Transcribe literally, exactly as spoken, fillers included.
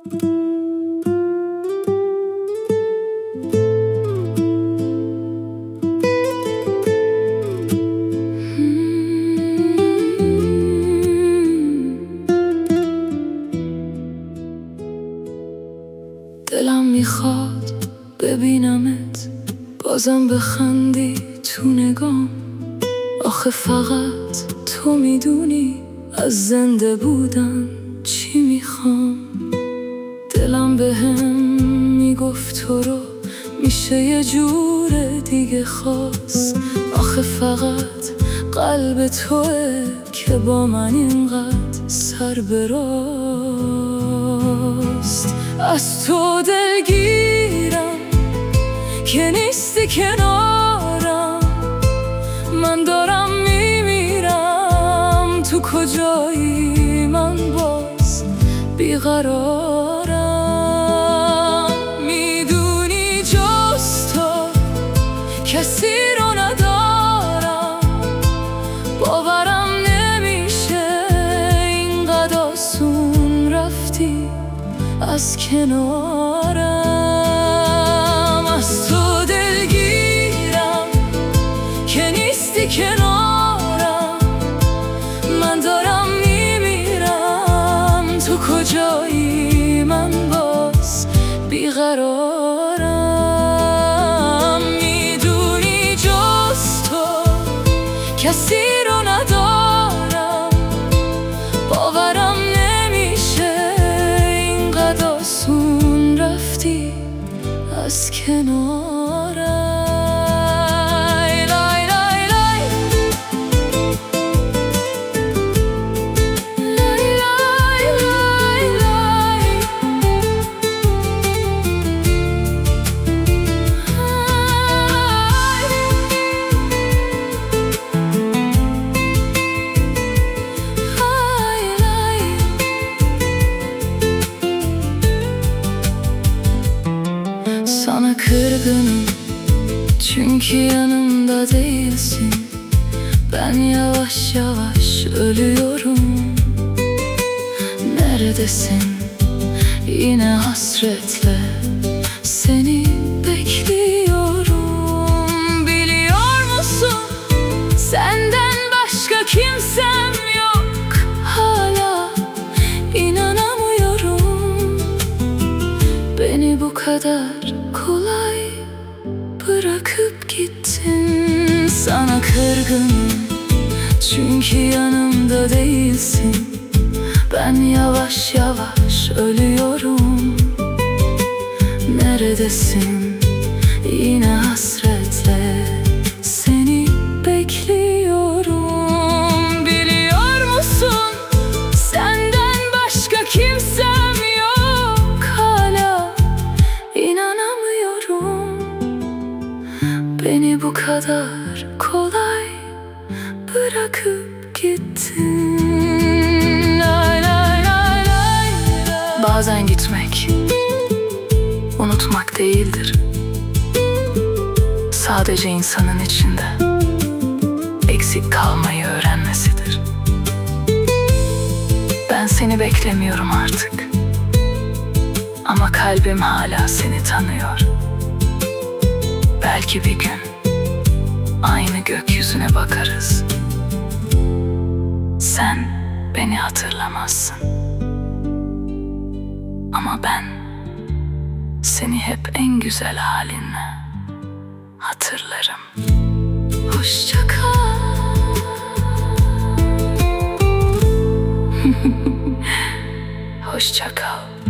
دلم میخواد ببینمت بازم بخندی تو نگام. آخه فقط تو میدونی از زنده بودن چی میخوام. دلم بهم میگفت تو رو میشه یه جور دیگه خواست. آخه فقط قلب توه که با من اینقدر سر براست. از تو دلگیرم که نیستی کنارم، من دارم میمیرم. تو کجایی من باز بیقرارم. میدونی جز تو کسی رو ندارم، باورم نمیشه اینقدر آسون رفتی از کنارم. از تو دلگیرم که نیستی کنارم، من دارم میمیرم. تو کجایی من باز بیقرارم. میدونی جز تو کسی رو ندارم، باورم نمیشه اینقدر آسون رفتی از کنارم. لای لای لای لای لای لای Sana kırgınım çünkü yanımda değilsin. Ben yavaş yavaş ölüyorum. Neredesin? Yine hasretle seni bekliyorum. Biliyor musun? Senden başka kimsem yok. Hala inanamıyorum. Beni bu kadar kolay bırakıp gittin. Sana kırgınım çünkü yanımda değilsin. Ben yavaş yavaş ölüyorum. Neredesin? Yine hasretle seni bekliyorum. Biliyor musun? Senden başka kimsem yok. Hala inanamıyorum. Beni bu kadar kolay bırakıp gittin. Lay lay lay lay. Bazen gitmek unutmak değildir. Sadece insanın içinde eksik kalmayı öğrenmesidir. Ben seni beklemiyorum artık, ama kalbim hala seni tanıyor. Belki bir gün aynı gökyüzüne bakarız. Sen beni hatırlamazsın, ama ben seni hep en güzel halinle hatırlarım. Hoşça kal. Hoşça kal.